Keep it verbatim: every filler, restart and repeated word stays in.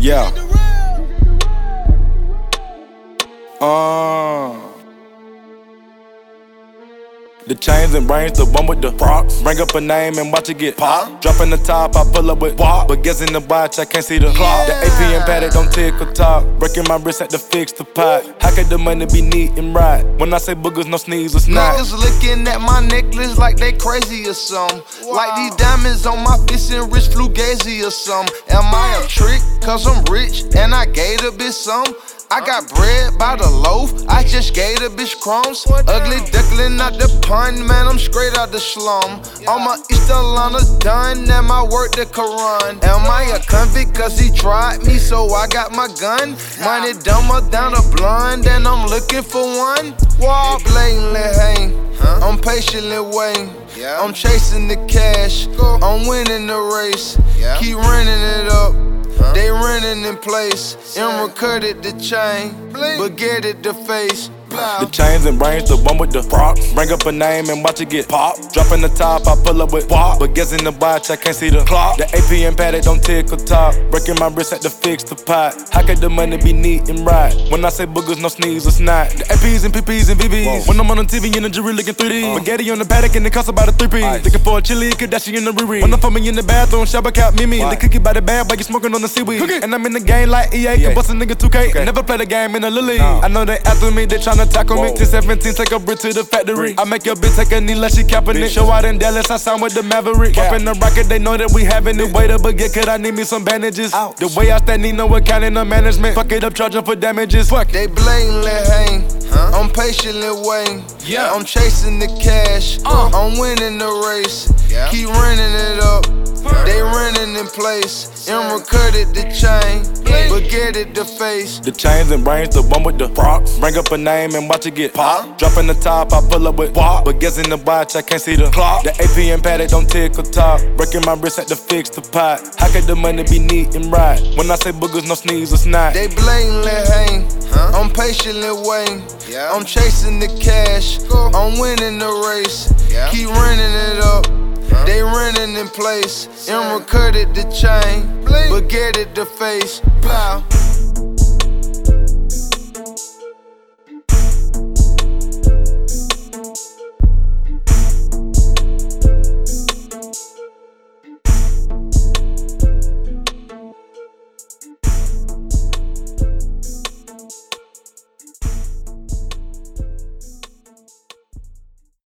Yeah. Uh. The chains and brains, the one with the props. Bring up a name and watch it get pop. Dropping the top, I pull up with pop. But guessing the watch, I can't see the clock. The A P M padded don't tickle top. Breaking my wrist at the fix the pot. How could the money be neat and right? When I say boogers, no sneeze or snot. Niggas looking at my necklace like they crazy or something. Wow. Like these diamonds on my fist and wrist Fugazi or something. Am I a trick? Cause I'm rich and I gave the bitch some. I got bread by the loaf, I just gave the bitch crumbs. Ugly duckling out the pond, man, I'm straight out the slum. All my East Atlanta done, and my work the Quran. Am I a convict? Cause he tried me, so I got my gun. Money dumber down a blonde, and I'm looking for one. Wall blatantly hang, I'm patiently waiting. I'm chasing the cash, I'm winning the race. Keep running it up. They running in place, Emerald cut it the chain, but get it the face. The chains and brains, the one with the props. Bring up a name and watch it get pop. Dropping the top, I pull up with pop. But guessing the watch, I can't see the clock. The A P M padded don't tickle top. Breaking my wrist at the fix the pot. How could the money be neat and right? When I say boogers, no sneeze or snot. The A Ps and P Ps and V Bs. When I'm on the T V in the jury looking three D. Uh. Spaghetti on the paddock and it costs about a three P. Ice. Looking for a chili, Kardashian in the Riri. When I'm fumbling in the bathroom, Shabba Cap Mimi. The cookie by the bag, but you smoking on the seaweed. Cookie. And I'm in the game like E A, can bust a nigga two K. Okay. Never play the game in a lily. No. I know they after me, they tryna tackle Whoa. me. ten seventeen, take a brick to the factory. I make your bitch take a knee like she capping it. Show out in Dallas, I signed with the Maverick. Poppin' the rocket, they know that we having it. Wait up, but get, could I need me some bandages? Ouch. The way I stand, need no accounting or management. Fuck it up, charging for damages. Fuck. They blatantly hang, huh? I'm patiently waiting. Yeah. I'm chasing the cash, uh. I'm winning the race. Yeah. Keep running it up. They running in place, Emerald cut it the chain, but get it the face. The chains and brains, the one with the props. Bring up a name and watch it get pop. Dropping the top, I pull up with pop. But guessing the watch, I can't see the clock. The A P M padded don't tickle top. Breaking my wrist at the fix the pot. How could the money be neat and right? When I say boogers, no sneeze or snot. They blatantly hang, huh? I'm patiently waiting. Yeah. I'm chasing the cash, I'm winning the race. Yeah. Keep running it up. They running in place, Emerald cut it the chain, but get it the face. Plow.